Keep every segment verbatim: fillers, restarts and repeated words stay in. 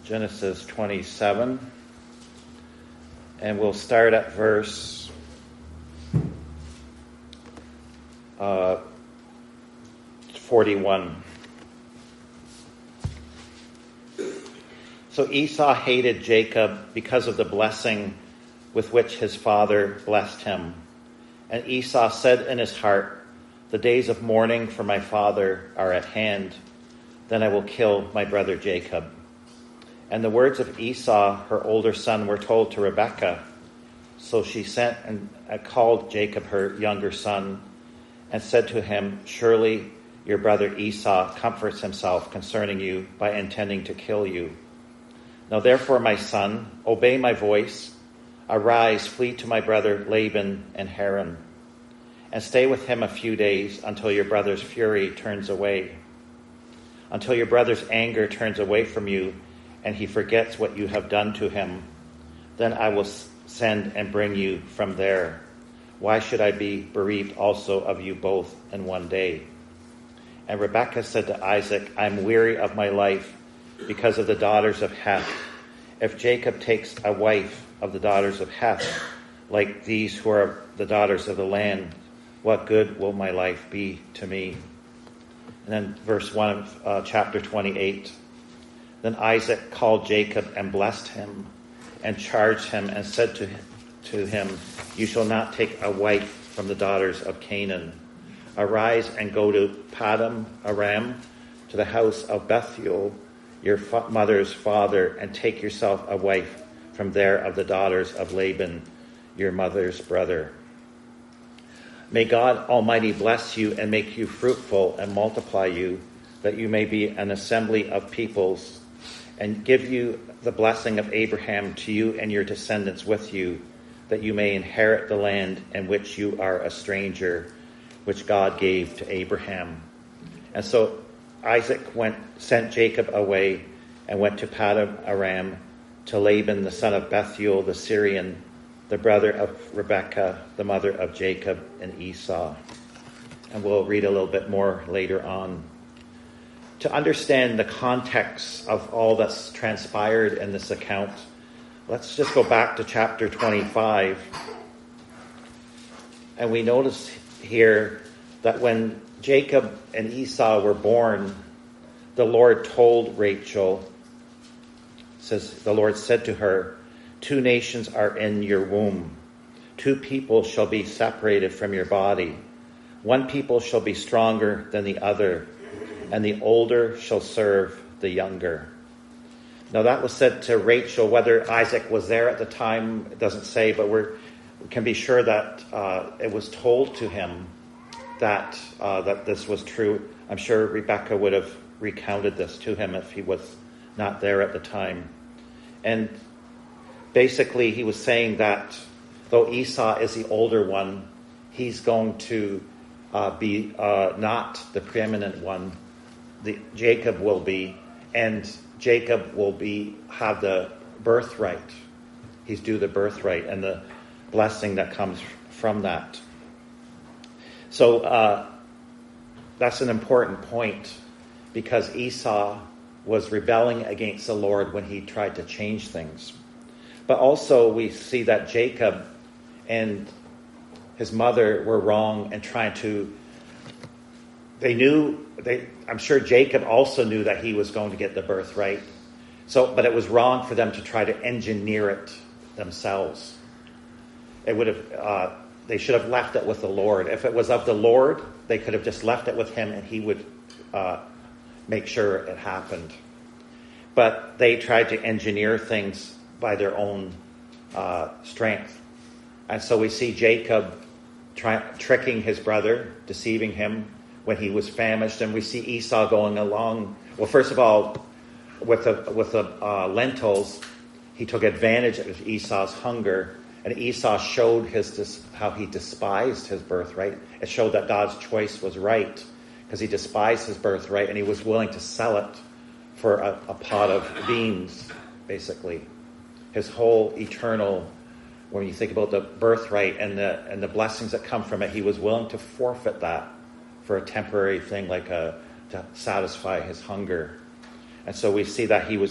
Genesis twenty-seven, and we'll start at verse uh, forty-one. So Esau hated Jacob because of the blessing with which his father blessed him. And Esau said in his heart, "The days of mourning for my father are at hand. Then I will kill my brother Jacob." And the words of Esau, her older son, were told to Rebekah. So she sent and called Jacob, her younger son, and said to him, "Surely your brother Esau comforts himself concerning you by intending to kill you. Now therefore, my son, obey my voice. Arise, flee to my brother Laban in Haran, and stay with him a few days until your brother's fury turns away, until your brother's anger turns away from you, and he forgets what you have done to him. Then I will send and bring you from there. Why should I be bereaved also of you both in one day?" And Rebekah said to Isaac, "I am weary of my life because of the daughters of Heth. If Jacob takes a wife of the daughters of Heth, like these who are the daughters of the land, what good will my life be to me?" And then verse one of uh, chapter twenty-eight. Then Isaac called Jacob and blessed him and charged him and said to him, to him, "You shall not take a wife from the daughters of Canaan. Arise and go to Paddan Aram, to the house of Bethuel, your fa- mother's father, and take yourself a wife from there of the daughters of Laban, your mother's brother. May God Almighty bless you and make you fruitful and multiply you, that you may be an assembly of peoples, and give you the blessing of Abraham to you and your descendants with you, that you may inherit the land in which you are a stranger, which God gave to Abraham." And so Isaac went, sent Jacob away and went to Paddan Aram to Laban, the son of Bethuel the Syrian, the brother of Rebekah, the mother of Jacob and Esau. And we'll read a little bit more later on. To understand the context of all that's transpired in this account, let's just go back to chapter twenty-five. And we notice here that when Jacob and Esau were born, the Lord told Rachel, says the Lord said to her, "Two nations are in your womb. Two people shall be separated from your body. One people shall be stronger than the other, and the older shall serve the younger." Now that was said to Rachel. Whether Isaac was there at the time, it doesn't say, but we're, we can be sure that uh, it was told to him that uh, that this was true. I'm sure Rebekah would have recounted this to him if he was not there at the time. And basically he was saying that though Esau is the older one, he's going to uh, be uh, not the preeminent one. The, Jacob will be, and Jacob will be have the birthright. He's due the birthright and the blessing that comes from that. So uh, that's an important point, because Esau was rebelling against the Lord when he tried to change things. But also we see that Jacob and his mother were wrong in trying to, they knew, they, I'm sure Jacob also knew that he was going to get the birthright. So, but it was wrong for them to try to engineer it themselves. It would have, uh, they should have left it with the Lord. If it was of the Lord, they could have just left it with him and he would uh, make sure it happened. But they tried to engineer things by their own uh, strength. And so we see Jacob try, tricking his brother, deceiving him when he was famished. And we see Esau going along. Well, first of all, with the, with the uh, lentils, he took advantage of Esau's hunger. And Esau showed his how he despised his birthright. It showed that God's choice was right, because he despised his birthright and he was willing to sell it for a, a pot of beans, basically. His whole eternal, when you think about the birthright and the and the blessings that come from it, he was willing to forfeit that for a temporary thing, like a to satisfy his hunger. And so we see that he was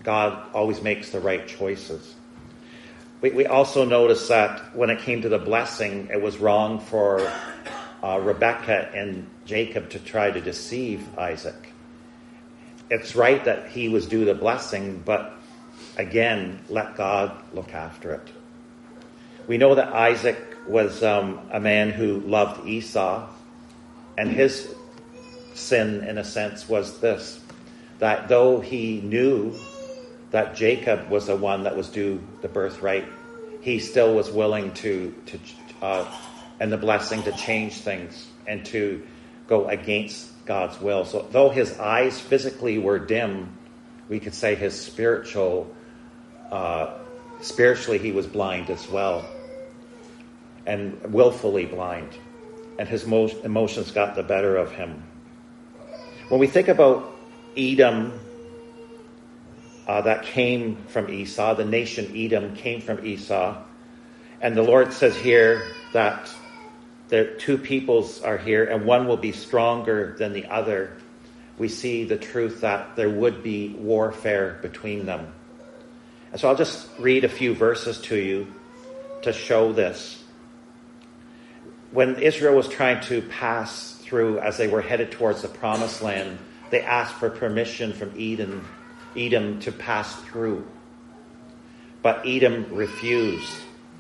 God always makes the right choices. We, we also notice that when it came to the blessing, it was wrong for uh, Rebekah and Jacob to try to deceive Isaac. It's right that he was due the blessing, but again, let God look after it. We know that Isaac was um, a man who loved Esau, and his sin, in a sense, was this, that though he knew that Jacob was the one that was due the birthright, he still was willing to, to uh, and the blessing to change things and to go against God's will. So though his eyes physically were dim, we could say his spiritual, uh, spiritually he was blind as well, and willfully blind, and his mo- emotions got the better of him. When we think about Edom, uh, that came from Esau, the nation Edom came from Esau, and the Lord says here that the two peoples are here, and one will be stronger than the other. We see the truth that there would be warfare between them. And so I'll just read a few verses to you to show this. When Israel was trying to pass through, as they were headed towards the promised land, they asked for permission from Edom, Edom to pass through. But Edom refused.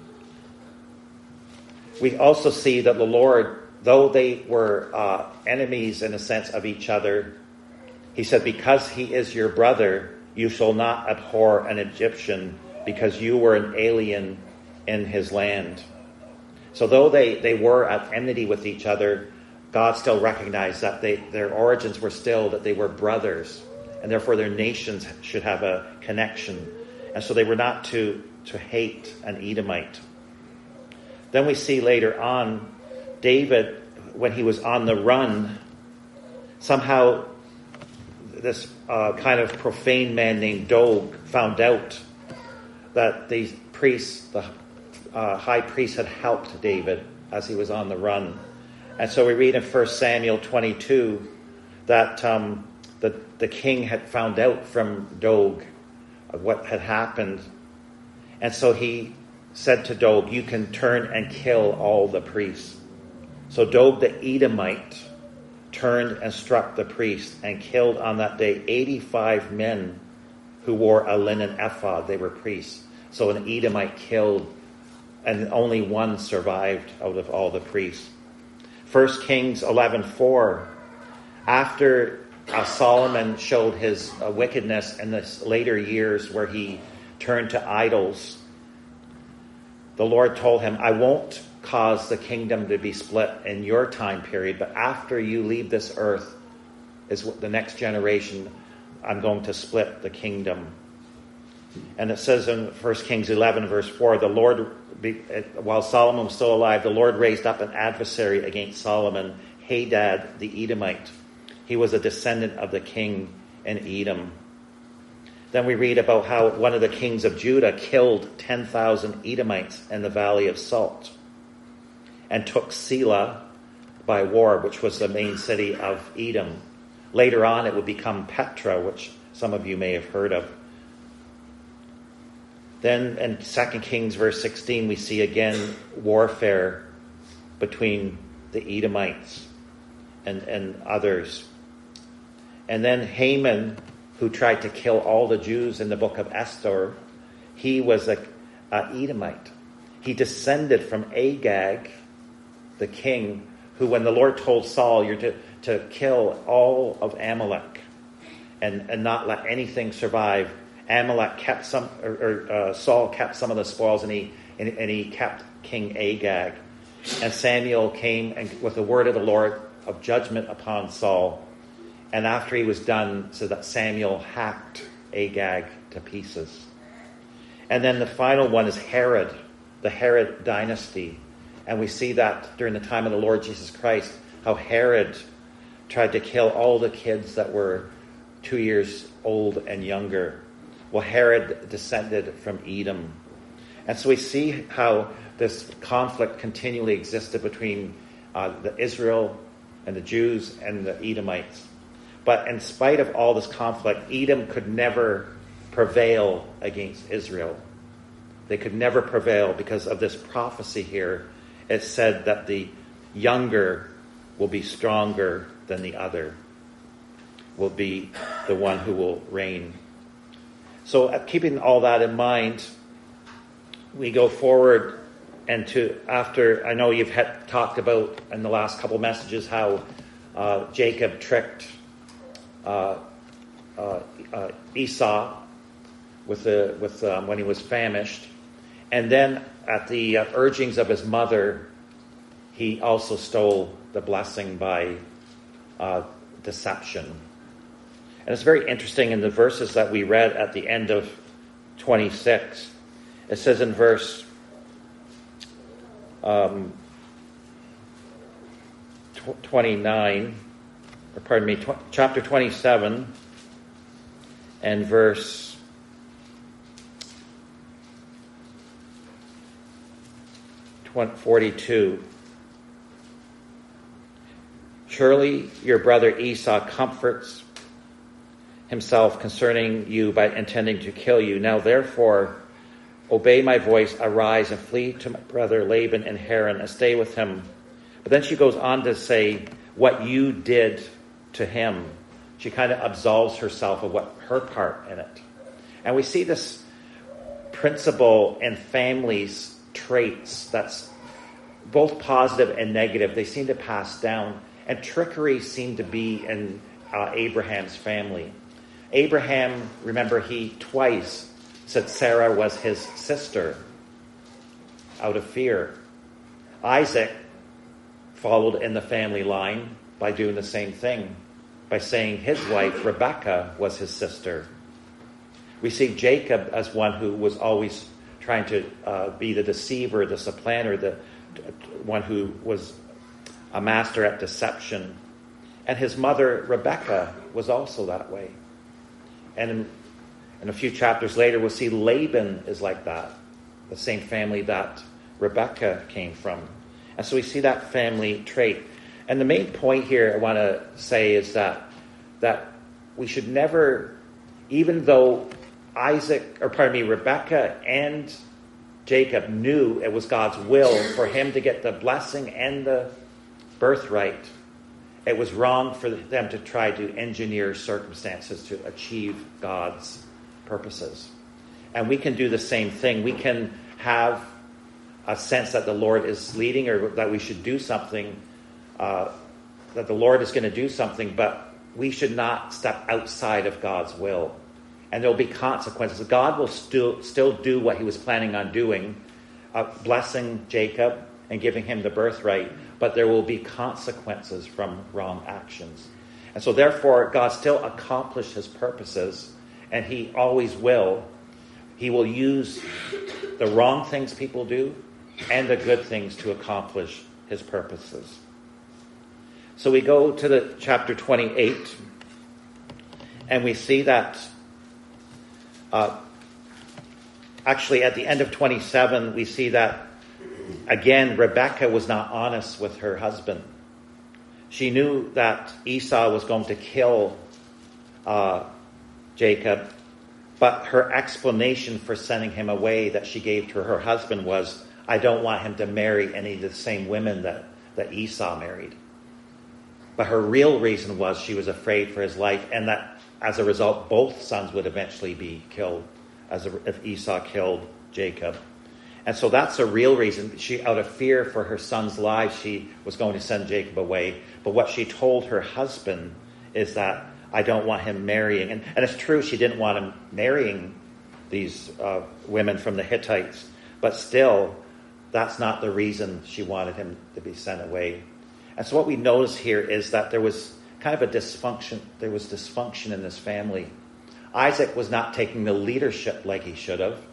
We also see that the Lord, though they were uh, enemies in a sense of each other, he said, because he is your brother, you shall not abhor an Egyptian, because you were an alien in his land. So though they, they were at enmity with each other, God still recognized that they, their origins were still that they were brothers, and therefore their nations should have a connection. And so they were not to, to hate an Edomite. Then we see later on, David, when he was on the run, somehow this uh, kind of profane man named Doeg found out that the priests, the uh, high priest, had helped David as he was on the run. And so we read in First Samuel twenty-two that um, the, the king had found out from Doeg what had happened. And so he said to Doeg, you can turn and kill all the priests. So Doeg the Edomite turned and struck the priest and killed on that day eighty-five men who wore a linen ephod. They were priests. So an Edomite killed, and only one survived out of all the priests. First Kings eleven four, after uh, Solomon showed his uh, wickedness in the later years where he turned to idols, the Lord told him, I won't cause the kingdom to be split in your time period, but after you leave this earth, is the next generation, I'm going to split the kingdom. And it says in First Kings eleven verse four, the Lord, while Solomon was still alive, the Lord raised up an adversary against Solomon, Hadad the Edomite. He was a descendant of the king in Edom. Then we read about how one of the kings of Judah killed ten thousand Edomites in the Valley of Salt and took Selah by war, which was the main city of Edom. Later on, it would become Petra, which some of you may have heard of. Then in Second Kings verse sixteen, we see again warfare between the Edomites and, and others. And then Haman, who tried to kill all the Jews in the book of Esther, he was a, a Edomite. He descended from Agag, the king, who when the Lord told Saul, you're to, to kill all of Amalek and, and not let anything survive, Amalek kept some, or, or uh, Saul kept some of the spoils, and he and, and he kept King Agag. And Samuel came and with the word of the Lord of judgment upon Saul. And after he was done, so that Samuel hacked Agag to pieces. And then the final one is Herod, the Herod dynasty. And we see that during the time of the Lord Jesus Christ, how Herod tried to kill all the kids that were two years old and younger. Well, Herod descended from Edom. And so we see how this conflict continually existed between uh, the Israel and the Jews and the Edomites. But in spite of all this conflict, Edom could never prevail against Israel. They could never prevail because of this prophecy here. It said that the younger will be stronger than the other, will be the one who will reign. So uh, keeping all that in mind, we go forward and to after, I know you've had, talked about in the last couple messages how uh, Jacob tricked uh, uh, uh, Esau with the with um, when he was famished, and then at the uh, urgings of his mother, he also stole the blessing by uh, deception. And it's very interesting in the verses that we read at the end of twenty-six. It says in verse um, tw- twenty-nine, or pardon me, tw- chapter twenty-seven, and verse forty-two. Surely your brother Esau comforts himself concerning you by intending to kill you. Now therefore, obey my voice, arise and flee to my brother Laban in Haran and stay with him. But then she goes on to say what you did to him. She kind of absolves herself of what her part in it. And we see this principle in families' traits that's both positive and negative. They seem to pass down. And trickery seemed to be in uh, Abraham's family. Abraham, remember, he twice said Sarah was his sister out of fear. Isaac followed in the family line by doing the same thing, by saying his wife, Rebekah, was his sister. We see Jacob as one who was always trying to uh, be the deceiver, the supplanter, the one who was a master at deception. And his mother, Rebekah, was also that way. And in, in a few chapters later, we'll see Laban is like that, the same family that Rebekah came from. And so we see that family trait. And the main point here I want to say is that that we should never, even though Isaac, or pardon me, Rebekah and Jacob knew it was God's will for him to get the blessing and the birthright, it was wrong for them to try to engineer circumstances to achieve God's purposes. And we can do the same thing. We can have a sense that the Lord is leading, or that we should do something, uh, that the Lord is going to do something, but we should not step outside of God's will. And there will be consequences. God will still still do what he was planning on doing, uh, blessing Jacob and giving him the birthright, but there will be consequences from wrong actions. And so therefore, God still accomplished his purposes, and he always will. He will use the wrong things people do and the good things to accomplish his purposes. So we go to the chapter twenty-eight, and we see that uh, actually at the end of twenty-seven, we see that again, Rebekah was not honest with her husband. She knew that Esau was going to kill uh, Jacob, but her explanation for sending him away that she gave to her husband was, I don't want him to marry any of the same women that, that Esau married. But her real reason was she was afraid for his life, and that as a result, both sons would eventually be killed as a, if Esau killed Jacob. And so that's a real reason. She, out of fear for her son's life, she was going to send Jacob away. But what she told her husband is that I don't want him marrying. And, and it's true, she didn't want him marrying these uh, women from the Hittites. But still, that's not the reason she wanted him to be sent away. And so what we notice here is that there was kind of a dysfunction. There was dysfunction in this family. Isaac was not taking the leadership like he should have.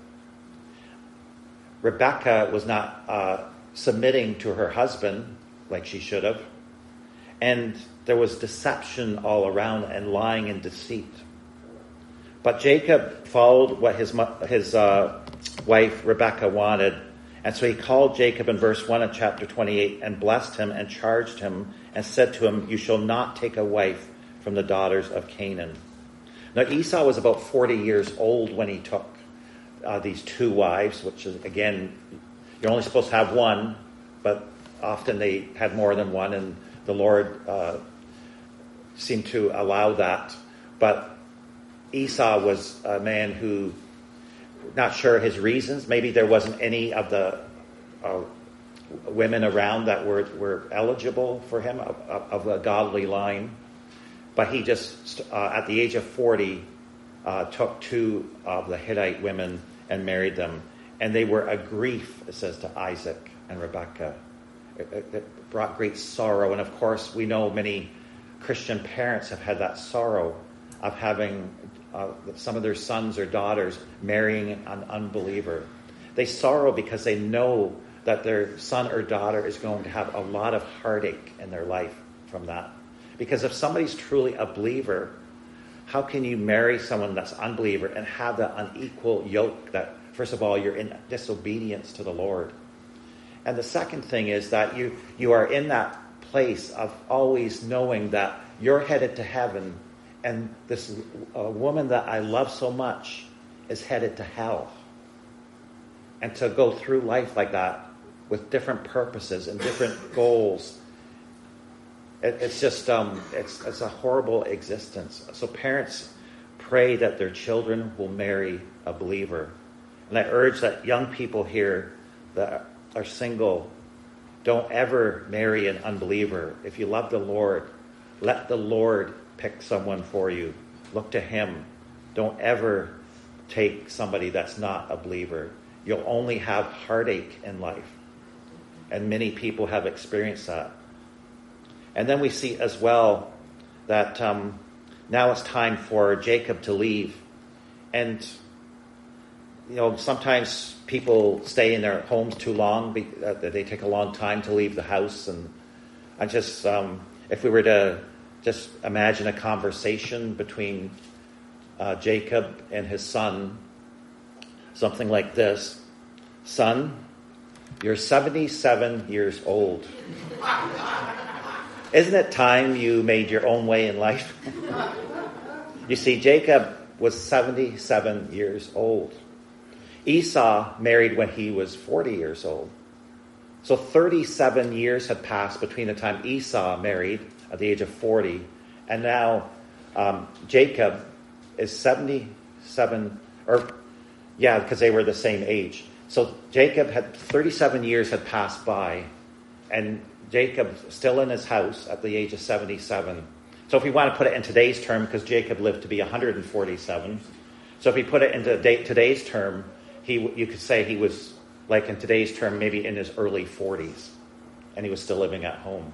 Rebekah was not uh, submitting to her husband like she should have. And there was deception all around and lying and deceit. But Jacob followed what his his uh, wife Rebekah wanted. And so he called Jacob in verse one of chapter twenty-eight and blessed him and charged him and said to him, you shall not take a wife from the daughters of Canaan. Now, Esau was about forty years old when he took uh, these two wives, which is, again, you're only supposed to have one, but often they had more than one, and the Lord uh, seemed to allow that. But Esau was a man who, not sure his reasons, maybe there wasn't any of the uh, women around that were, were eligible for him of, of a godly line. But he just, uh, at the age of forty, uh, took two of the Hittite women and married them. And they were a grief, it says, to Isaac and Rebekah. It, it, it brought great sorrow. And of course, we know many Christian parents have had that sorrow of having uh, some of their sons or daughters marrying an unbeliever. They sorrow because they know that their son or daughter is going to have a lot of heartache in their life from that. Because if somebody's truly a believer, how can you marry someone that's an unbeliever and have that unequal yoke that, first of all, you're in disobedience to the Lord? And the second thing is that you, you are in that place of always knowing that you're headed to heaven, and this uh, woman that I love so much is headed to hell. And to go through life like that with different purposes and different goals, it, it's just um, it's it's a horrible existence. So parents, pray that their children will marry a believer. And I urge that young people here that are single, don't ever marry an unbeliever. If you love the Lord, let the Lord pick someone for you. Look to him. Don't ever take somebody that's not a believer. You'll only have heartache in life. And many people have experienced that. And then we see as well that um, now it's time for Jacob to leave. And, you know, sometimes people stay in their homes too long. Uh, they take a long time to leave the house. And I just, um, if we were to just imagine a conversation between uh, Jacob and his son, something like this. Son, you're seventy-seven years old. Isn't it time you made your own way in life? You see, Jacob was seventy-seven years old. Esau married when he was forty years old. So thirty-seven years had passed between the time Esau married at the age of forty, and now um, Jacob is seventy-seven, or yeah, because they were the same age. So Jacob had thirty-seven years had passed by, and Jacob still in his house at the age of seventy-seven. So if we want to put it in today's term, because Jacob lived to be one hundred forty-seven, so if we put it into today's term, he you could say he was, like in today's term, maybe in his early forties, and he was still living at home.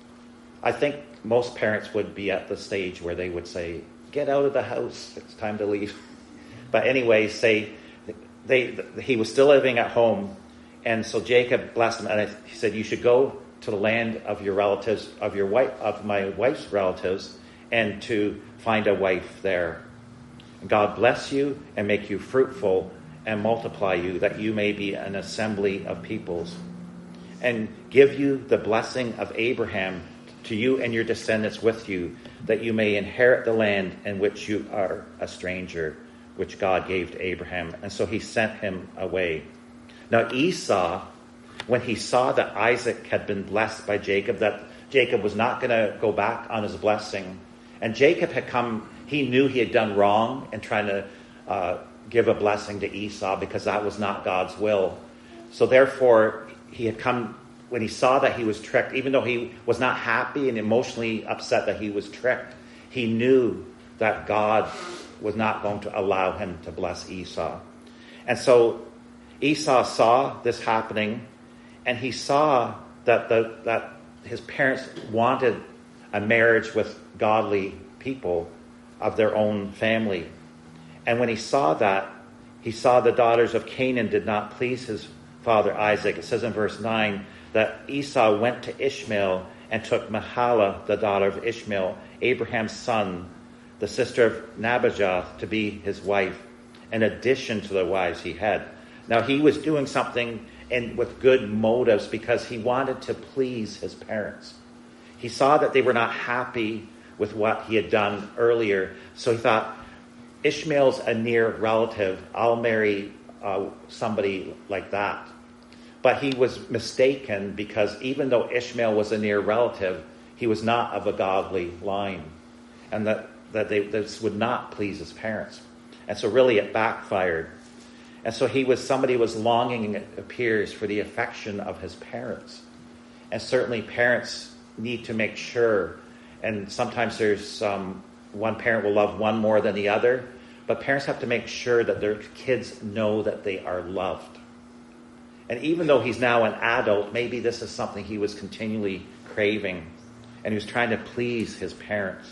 I think most parents would be at the stage where they would say, get out of the house, it's time to leave. But anyway, say they he was still living at home, and so Jacob blessed him, and he said, you should go to the land of your relatives, of your wife, of my wife's relatives, and to find a wife there. And God bless you and make you fruitful and multiply you, that you may be an assembly of peoples, and give you the blessing of Abraham to you and your descendants with you, that you may inherit the land in which you are a stranger, which God gave to Abraham. And so he sent him away. Now Esau, when he saw that Isaac had been blessed by Jacob, that Jacob was not going to go back on his blessing, and Jacob had come, he knew he had done wrong in trying to uh, give a blessing to Esau, because that was not God's will. So therefore, he had come, when he saw that he was tricked, even though he was not happy and emotionally upset that he was tricked, he knew that God was not going to allow him to bless Esau. And so Esau saw this happening, and he saw that the, that his parents wanted a marriage with godly people of their own family. And when he saw that, he saw the daughters of Canaan did not please his father Isaac. It says in verse nine that Esau went to Ishmael and took Mahalath, the daughter of Ishmael, Abraham's son, the sister of Nabajoth, to be his wife, in addition to the wives he had. Now he was doing something and with good motives, because he wanted to please his parents. He saw that they were not happy with what he had done earlier, so he thought, Ishmael's a near relative. I'll marry uh, somebody like that. But he was mistaken, because even though Ishmael was a near relative, he was not of a godly line. And that, that they, this would not please his parents. And so really it backfired. And so he was somebody who was longing, it appears, for the affection of his parents. And certainly parents need to make sure, and sometimes there's um, one parent will love one more than the other, but parents have to make sure that their kids know that they are loved. And even though he's now an adult, maybe this is something he was continually craving, and he was trying to please his parents.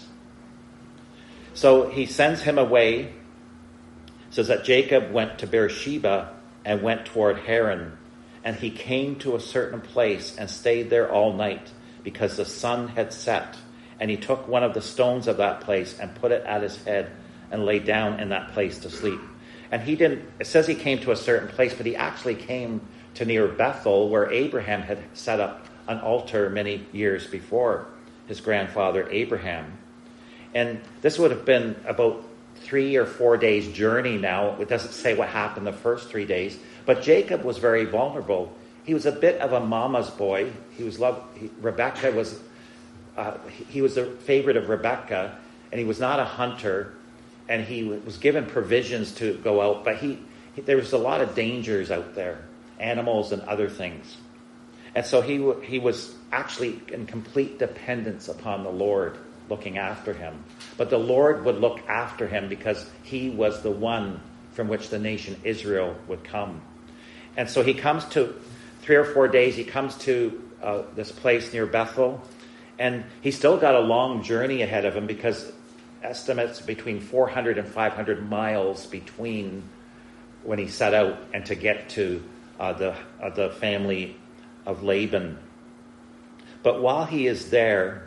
So he sends him away. It says that Jacob went to Beersheba and went toward Haran, and he came to a certain place and stayed there all night, because the sun had set. And he took one of the stones of that place and put it at his head and lay down in that place to sleep. And he didn't, it says he came to a certain place, but he actually came to near Bethel, where Abraham had set up an altar many years before, his grandfather Abraham. And this would have been about three or four days' journey now. It doesn't say what happened the first three days. But Jacob was very vulnerable. He was a bit of a mama's boy. He was loved. He, Rebecca was, uh, he was the favorite of Rebecca, and he was not a hunter, and he was given provisions to go out. But he, he there was a lot of dangers out there, animals and other things. And so he he was actually in complete dependence upon the Lord, looking after him. But the Lord would look after him, because he was the one from which the nation Israel would come. And so he comes to, three or four days, he comes to uh, this place near Bethel. And he's still got a long journey ahead of him, because estimates between four hundred and five hundred miles between when he set out and to get to uh, the, uh, the family of Laban. But while he is there,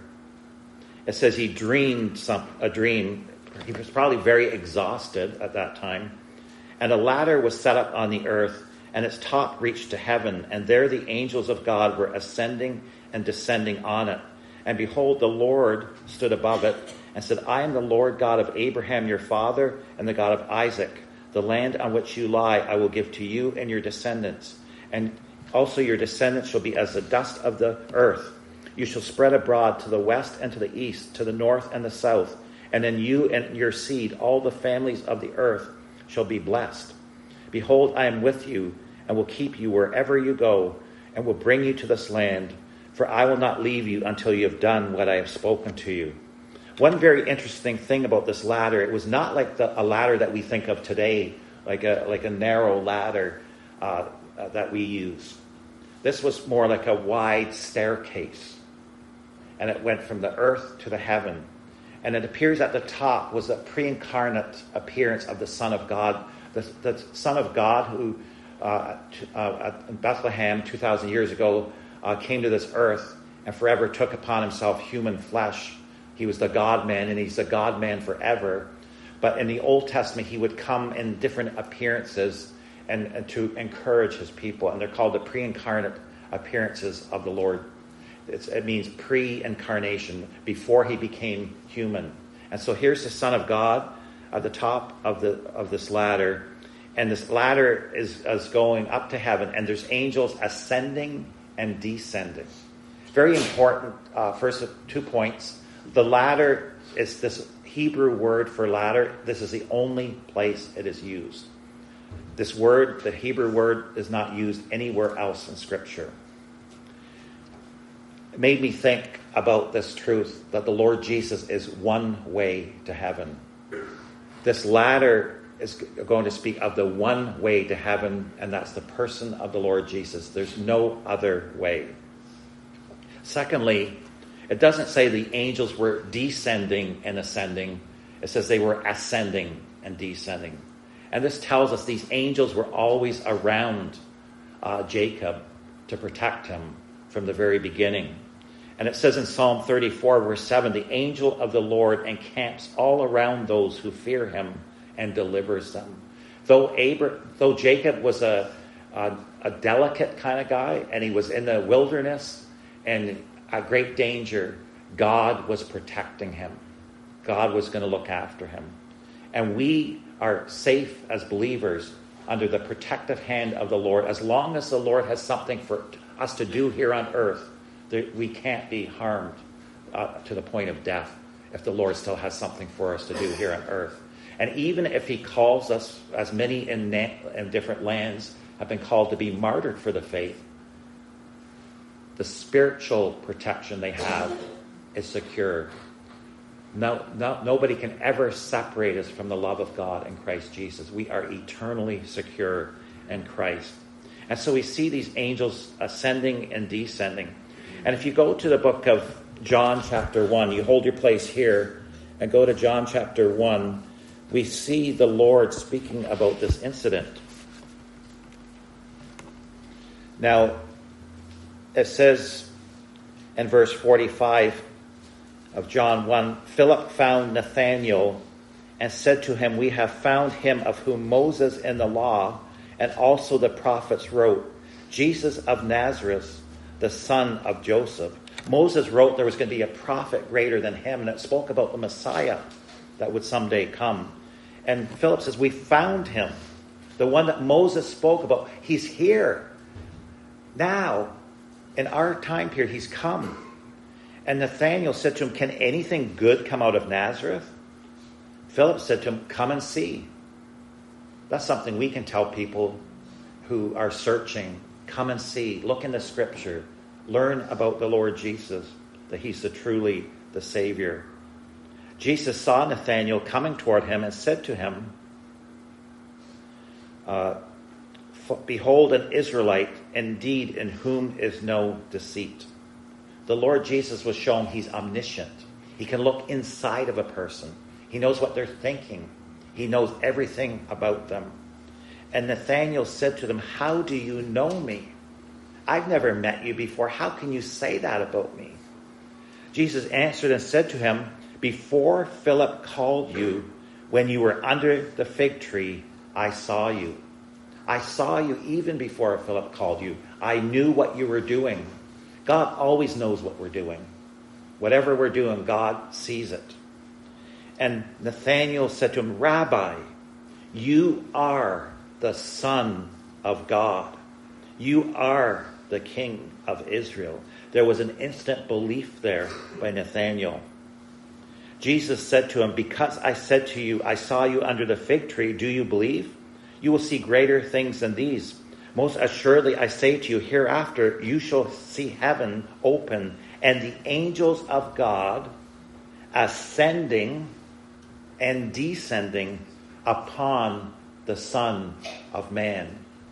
it says he dreamed some, a dream. He was probably very exhausted at that time. And a ladder was set up on the earth, and its top reached to heaven. And there the angels of God were ascending and descending on it. And behold, the Lord stood above it and said, I am the Lord God of Abraham your father, and the God of Isaac. The land on which you lie I will give to you and your descendants. And also your descendants shall be as the dust of the earth. You shall spread abroad to the west and to the east, to the north and the south. And in you and your seed all the families of the earth shall be blessed. Behold, I am with you, and will keep you wherever you go, and will bring you to this land. For I will not leave you until you have done what I have spoken to you. One very interesting thing about this ladder, it was not like the, a ladder that we think of today, like a, like a narrow ladder uh, uh, that we use. This was more like a wide staircase. And it went from the earth to the heaven. And it appears at the top was a pre-incarnate appearance of the Son of God. The, the Son of God who, uh, uh, in Bethlehem two thousand years ago, uh, came to this earth and forever took upon himself human flesh. He was the God-man, and he's the God-man forever. But in the Old Testament, he would come in different appearances and, and to encourage his people. And they're called the pre-incarnate appearances of the Lord. It's, it means pre-incarnation, before he became human. And so here's the Son of God at the top of the of this ladder. And this ladder is, is going up to heaven, and there's angels ascending and descending. Very important, uh, first two points. The ladder is this Hebrew word for ladder. This is the only place it is used. This word, the Hebrew word, is not used anywhere else in Scripture. It made me think about this truth that the Lord Jesus is one way to heaven. This ladder is going to speak of the one way to heaven, and that's the person of the Lord Jesus. There's no other way. Secondly, it doesn't say the angels were descending and ascending. It says they were ascending and descending. And this tells us these angels were always around uh, Jacob to protect him from the very beginning. And it says in Psalm thirty-four, verse seven, the angel of the Lord encamps all around those who fear him and delivers them. Though Abra- though Jacob was a, a, a delicate kind of guy, and he was in the wilderness and a great danger, God was protecting him. God was going to look after him. And we are safe as believers under the protective hand of the Lord. As long as the Lord has something for us to do here on earth, we can't be harmed uh, to the point of death if the Lord still has something for us to do here on earth. And even if he calls us, as many in, na- in different lands have been called to be martyred for the faith, the spiritual protection they have is secure. No, no, nobody can ever separate us from the love of God in Christ Jesus. We are eternally secure in Christ. And so we see these angels ascending and descending. And if you go to the book of John chapter one, you hold your place here and go to John chapter one, we see the Lord speaking about this incident. Now, it says in verse forty-five of John one, Philip found Nathanael and said to him, "We have found him of whom Moses in the law and also the prophets wrote, Jesus of Nazareth, the son of Joseph." Moses wrote there was going to be a prophet greater than him, and it spoke about the Messiah that would someday come. And Philip says, "We found him." The one that Moses spoke about. He's here. Now, in our time period, he's come. And Nathanael said to him, "Can anything good come out of Nazareth?" Philip said to him, "Come and see." That's something we can tell people who are searching. Come and see. Look in the scripture. Learn about the Lord Jesus, that he's the truly the Savior. Jesus saw Nathanael coming toward him and said to him, uh, "Behold, an Israelite, indeed, in whom is no deceit." The Lord Jesus was shown he's omniscient. He can look inside of a person. He knows what they're thinking. He knows everything about them. And Nathanael said to them, "How do you know me? I've never met you before. How can you say that about me?" Jesus answered and said to him, "Before Philip called you, when you were under the fig tree, I saw you." I saw you even before Philip called you. I knew what you were doing. God always knows what we're doing. Whatever we're doing, God sees it. And Nathanael said to him, "Rabbi, you are the Son of God. You are the King of Israel." There was an instant belief there by Nathanael. Jesus said to him, "Because I said to you, I saw you under the fig tree, do you believe? You will see greater things than these. Most assuredly, I say to you, hereafter you shall see heaven open and the angels of God ascending and descending upon the Son of Man."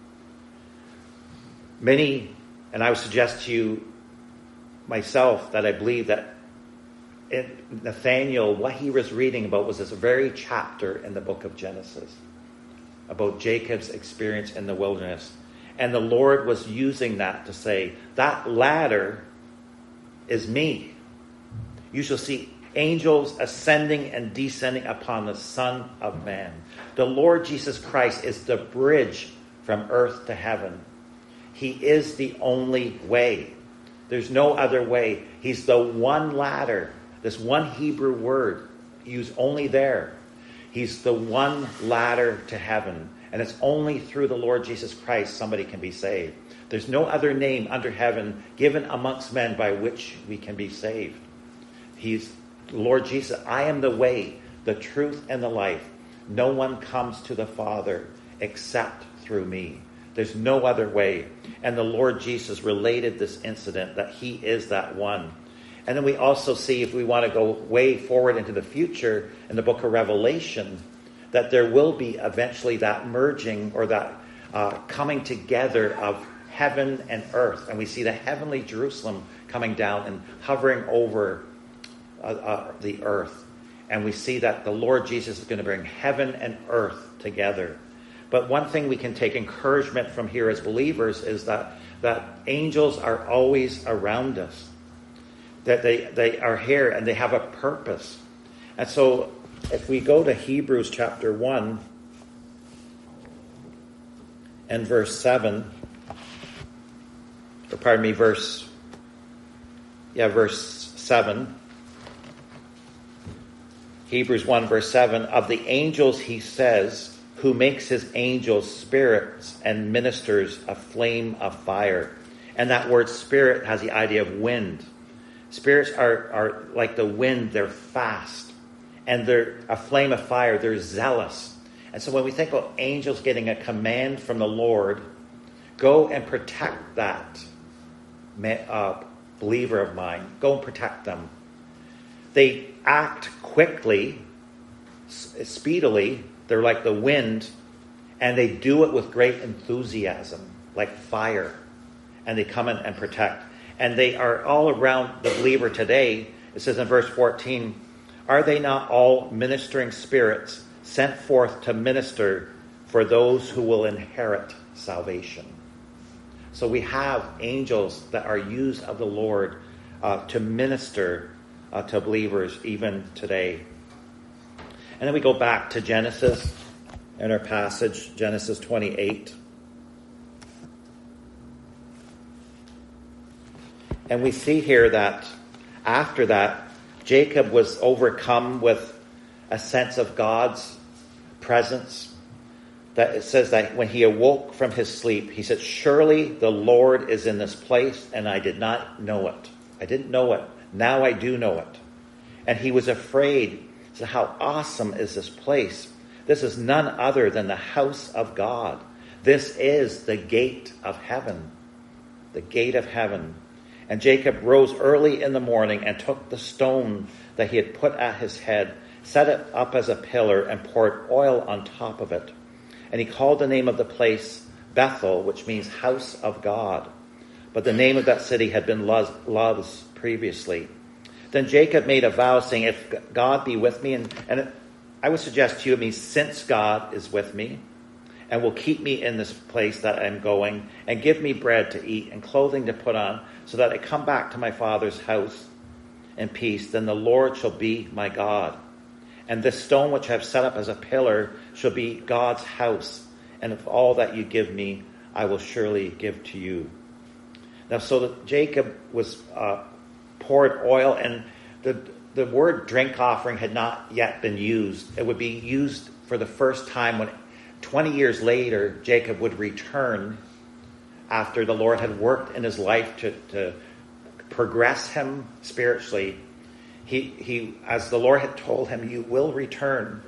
Many, and I would suggest to you myself that I believe that in Nathanael, what he was reading about was this very chapter in the book of Genesis about Jacob's experience in the wilderness. And the Lord was using that to say, that ladder is me. You shall see angels ascending and descending upon the Son of Man. The Lord Jesus Christ is the bridge from earth to heaven. He is the only way. There's no other way. He's the one ladder. This one Hebrew word used only there. He's the one ladder to heaven. And it's only through the Lord Jesus Christ somebody can be saved. There's no other name under heaven given amongst men by which we can be saved. He's Lord Jesus. "I am the way, the truth, and the life. No one comes to the Father except through me." There's no other way. And the Lord Jesus related this incident that he is that one. And then we also see, if we want to go way forward into the future in the book of Revelation, that there will be eventually that merging or that uh, coming together of heaven and earth. And we see the heavenly Jerusalem coming down and hovering over uh, uh, the earth. And we see that the Lord Jesus is going to bring heaven and earth together. But one thing we can take encouragement from here as believers is that, that angels are always around us. That they, they are here and they have a purpose. And so if we go to Hebrews chapter one and verse seven, or pardon me, verse, yeah, verse seven. Hebrews one verse seven, of the angels he says, who makes his angels spirits and ministers a flame of fire. And that word spirit has the idea of wind. Spirits are, are like the wind, they're fast. And they're a flame of fire, they're zealous. And so when we think about angels getting a command from the Lord, go and protect that uh, believer of mine. Go and protect them. They act quickly, speedily. They're like the wind. And they do it with great enthusiasm, like fire. And they come in and protect. And they are all around the believer today. It says in verse fourteen, are they not all ministering spirits sent forth to minister for those who will inherit salvation? So we have angels that are used of the Lord uh, to minister uh, to believers even today. And then we go back to Genesis in our passage, Genesis twenty-eight. And we see here that after that, Jacob was overcome with a sense of God's presence. That it says that when he awoke from his sleep, he said, surely the Lord is in this place, and I did not know it. I didn't know it. Now I do know it. And he was afraid. He said, how awesome is this place? This is none other than the house of God. This is the gate of heaven. The gate of heaven. And Jacob rose early in the morning and took the stone that he had put at his head, set it up as a pillar, and poured oil on top of it. And he called the name of the place Bethel, which means house of God. But the name of that city had been Luz, Luz previously. Then Jacob made a vow, saying, if God be with me, and, and it, I would suggest to you, it means since God is with me, and will keep me in this place that I'm going, and give me bread to eat and clothing to put on, so that I come back to my father's house in peace, then the Lord shall be my God. And this stone which I have set up as a pillar shall be God's house. And of all that you give me, I will surely give to you. Now, so that Jacob was uh, poured oil, and the the word drink offering had not yet been used. It would be used for the first time when twenty years later, Jacob would return after the Lord had worked in his life to, to progress him spiritually. He, he, as the Lord had told him, you will return.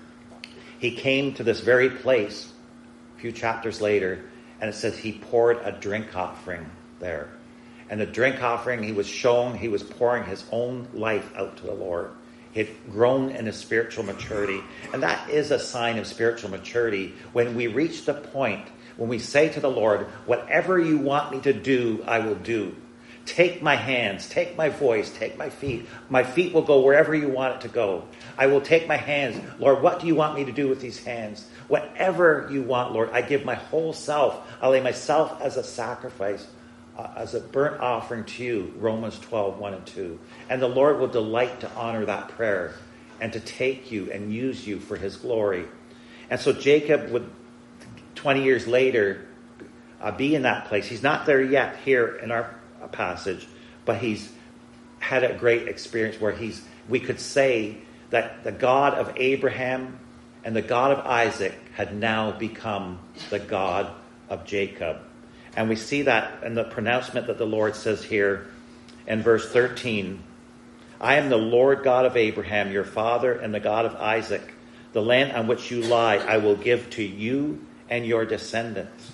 He came to this very place a few chapters later, and it says he poured a drink offering there. And the drink offering, he was shown, he was pouring his own life out to the Lord. He had grown in his spiritual maturity. And that is a sign of spiritual maturity. When we reach the point when we say to the Lord, whatever you want me to do, I will do. Take my hands, take my voice, take my feet. My feet will go wherever you want it to go. I will take my hands. Lord, what do you want me to do with these hands? Whatever you want, Lord, I give my whole self. I lay myself as a sacrifice, uh, as a burnt offering to you, Romans twelve, one and two. And the Lord will delight to honor that prayer and to take you and use you for his glory. And so Jacob would, twenty years later, uh, be in that place. He's not there yet here in our passage, but he's had a great experience where he's, we could say that the God of Abraham and the God of Isaac had now become the God of Jacob. And we see that in the pronouncement that the Lord says here in verse thirteen. I am the Lord God of Abraham, your father, and the God of Isaac. The land on which you lie, I will give to you and your descendants.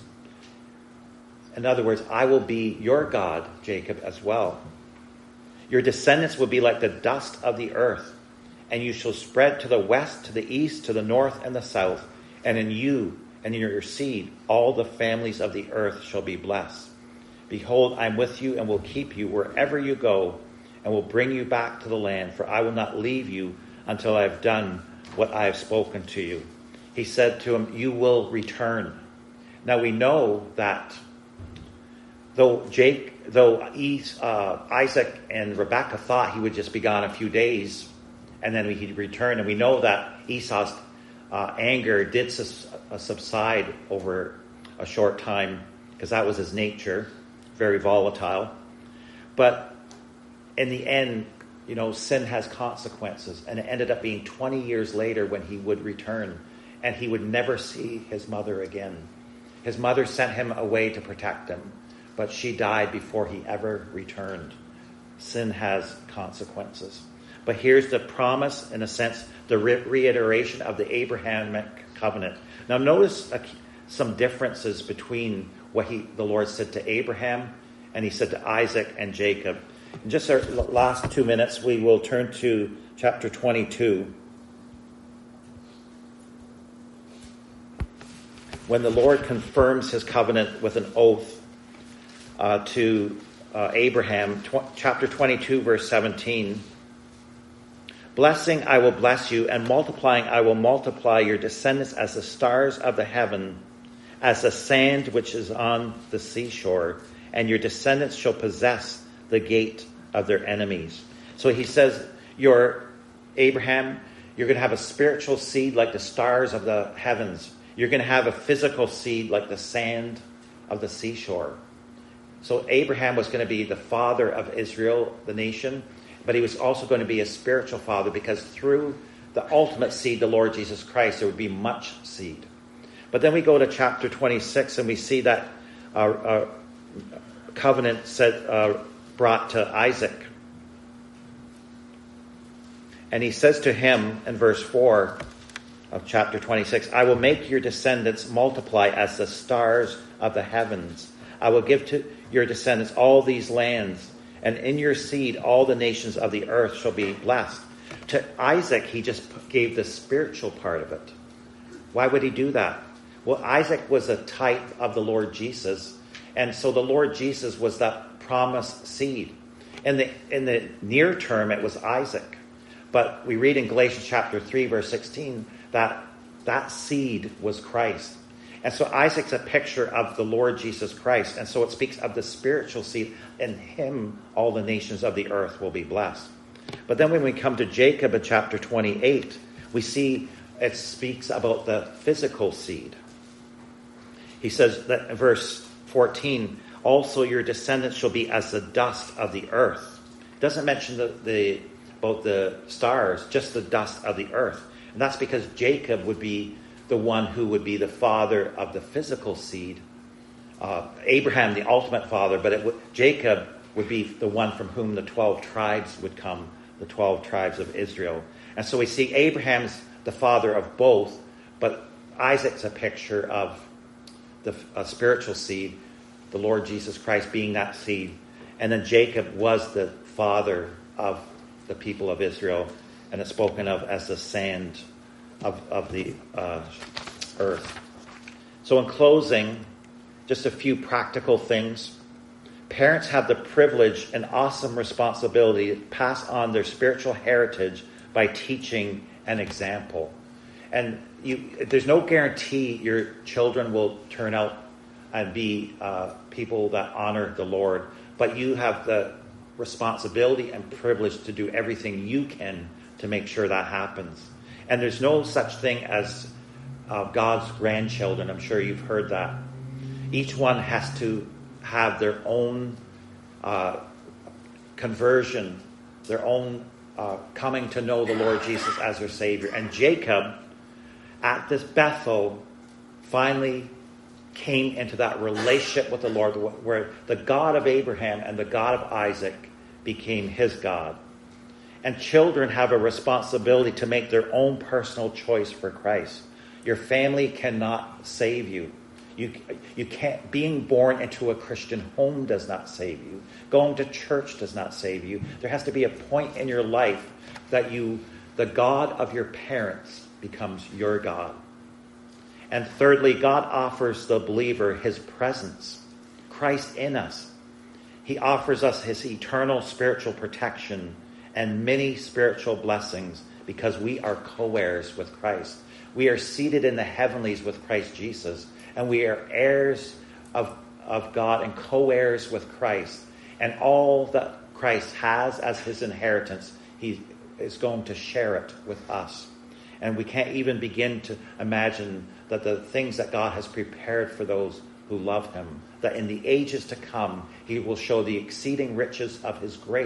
In other words, I will be your God, Jacob, as well. Your descendants will be like the dust of the earth, and you shall spread to the west, to the east, to the north, and the south. And in you and in your seed, all the families of the earth shall be blessed. Behold, I am with you and will keep you wherever you go, and will bring you back to the land, for I will not leave you until I have done what I have spoken to you. He said to him, you will return. Now we know that though Jake, though uh, Isaac and Rebekah thought he would just be gone a few days, and then he'd return, and we know that Esau's uh, anger did sus- uh, subside over a short time, because that was his nature, very volatile. But in the end, you know, sin has consequences. And it ended up being twenty years later when he would return, and he would never see his mother again. His mother sent him away to protect him, but she died before he ever returned. Sin has consequences. But here's the promise, in a sense, the re- reiteration of the Abrahamic covenant. Now notice a, some differences between what he, the Lord said to Abraham and he said to Isaac and Jacob. In just our last two minutes, we will turn to chapter twenty-two. When the Lord confirms his covenant with an oath uh, to uh, Abraham, tw- chapter twenty-two, verse seventeen. Blessing, I will bless you, and multiplying, I will multiply your descendants as the stars of the heaven, as the sand which is on the seashore, and your descendants shall possess the gate of their enemies. So he says, your Abraham, you're going to have a spiritual seed like the stars of the heavens. You're going to have a physical seed like the sand of the seashore. So Abraham was going to be the father of Israel, the nation, but he was also going to be a spiritual father, because through the ultimate seed, the Lord Jesus Christ, there would be much seed. But then we go to chapter twenty-six and we see that uh, uh, covenant said, uh, brought to Isaac. And he says to him in verse four of chapter twenty-six, I will make your descendants multiply as the stars of the heavens. I will give to your descendants all these lands, and in your seed all the nations of the earth shall be blessed. To Isaac, he just gave the spiritual part of it. Why would he do that? Well, Isaac was a type of the Lord Jesus, and so the Lord Jesus was that promised seed. In the in the near term, it was Isaac. But we read in Galatians chapter three, verse sixteen, that that seed was Christ. And so Isaac's a picture of the Lord Jesus Christ. And so it speaks of the spiritual seed. In him, all the nations of the earth will be blessed. But then when we come to Jacob in chapter twenty-eight, we see it speaks about the physical seed. He says that in verse fourteen, also your descendants shall be as the dust of the earth. It doesn't mention the, the about the stars, just the dust of the earth. And that's because Jacob would be the one who would be the father of the physical seed. Uh, Abraham, the ultimate father, but it w- Jacob would be the one from whom the twelve tribes would come, the twelve tribes of Israel. And so we see Abraham's the father of both, but Isaac's a picture of the uh, spiritual seed, the Lord Jesus Christ being that seed. And then Jacob was the father of the people of Israel, and it's spoken of as the sand of, of the uh, earth. So in closing, just a few practical things. Parents have the privilege and awesome responsibility to pass on their spiritual heritage by teaching an example. And you, there's no guarantee your children will turn out and be uh, people that honor the Lord, but you have the responsibility and privilege to do everything you can to make sure that happens. And there's no such thing as uh, God's grandchildren. I'm sure you've heard that. Each one has to have their own uh, conversion, their own uh, coming to know the Lord Jesus as their Savior. And Jacob, at this Bethel, finally came into that relationship with the Lord, where the God of Abraham and the God of Isaac became his God. And children have a responsibility to make their own personal choice for Christ. Your family cannot save you. You, you can't, being born into a Christian home does not save you. Going to church does not save you. There has to be a point in your life that you, the God of your parents becomes your God. And thirdly, God offers the believer his presence, Christ in us. He offers us his eternal spiritual protection and many spiritual blessings because we are co-heirs with Christ. We are seated in the heavenlies with Christ Jesus, and we are heirs of, of God and co-heirs with Christ. And all that Christ has as his inheritance, he is going to share it with us. And we can't even begin to imagine that the things that God has prepared for those who love him, that in the ages to come, he will show the exceeding riches of his grace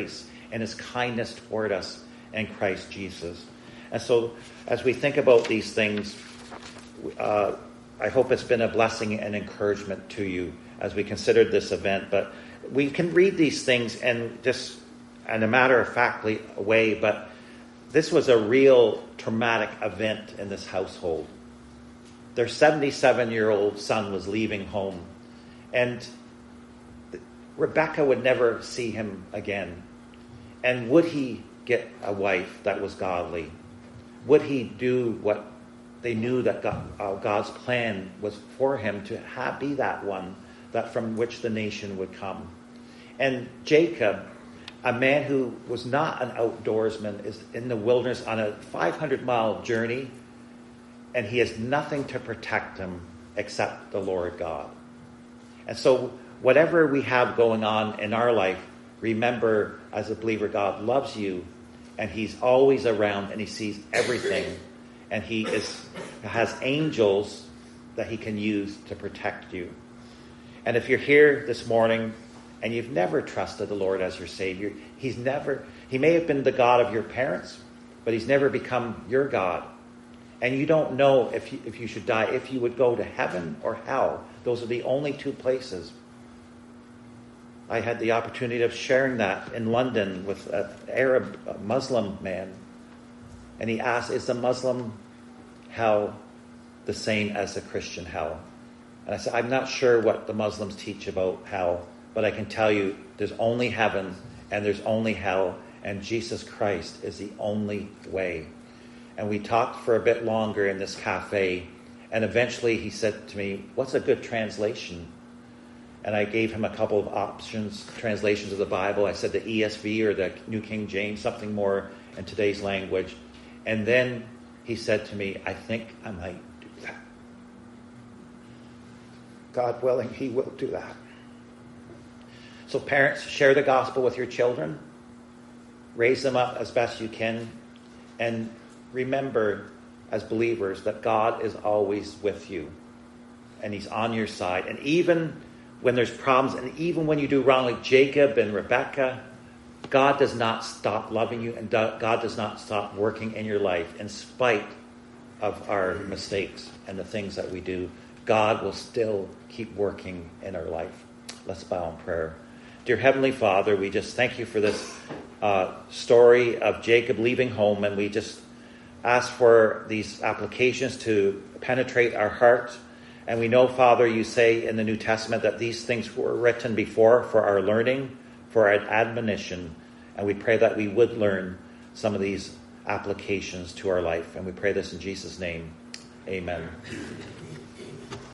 and his kindness toward us in Christ Jesus. And so as we think about these things, uh, I hope it's been a blessing and encouragement to you as we considered this event. But we can read these things and just in a matter-of-factly way, but this was a real traumatic event in this household. Their seventy-seven-year-old son was leaving home, and Rebecca would never see him again. And would he get a wife that was godly? Would he do what they knew that God, uh, God's plan was for him to have, be that one that from which the nation would come? And Jacob, a man who was not an outdoorsman, is in the wilderness on a five hundred mile journey, and he has nothing to protect him except the Lord God. And so whatever we have going on in our life, remember, as a believer, God loves you, and he's always around, and he sees everything, and he is has angels that he can use to protect you. And if you're here this morning and you've never trusted the Lord as your Savior, he's never, he may have been the God of your parents, but he's never become your God. And you don't know if you, if you should die, if you would go to heaven or hell. Those are the only two places. I had the opportunity of sharing that in London with an Arab a Muslim man. And he asked, is the Muslim hell the same as the Christian hell? And I said, I'm not sure what the Muslims teach about hell, but I can tell you there's only heaven and there's only hell, and Jesus Christ is the only way. And we talked for a bit longer in this cafe, and eventually he said to me, what's a good translation? And I gave him a couple of options, translations of the Bible. I said the E S V or the New King James, something more in today's language. And then he said to me, I think I might do that. God willing, he will do that. So parents, share the gospel with your children. Raise them up as best you can. And remember, as believers, that God is always with you. And he's on your side. And even when there's problems, and even when you do wrong, like Jacob and Rebecca, God does not stop loving you, and God does not stop working in your life in spite of our mistakes and the things that we do. God will still keep working in our life. Let's bow in prayer. Dear Heavenly Father, we just thank you for this uh, story of Jacob leaving home, and we just ask for these applications to penetrate our hearts. And we know, Father, you say in the New Testament that these things were written before for our learning, for our admonition. And we pray that we would learn some of these applications to our life. And we pray this in Jesus' name. Amen.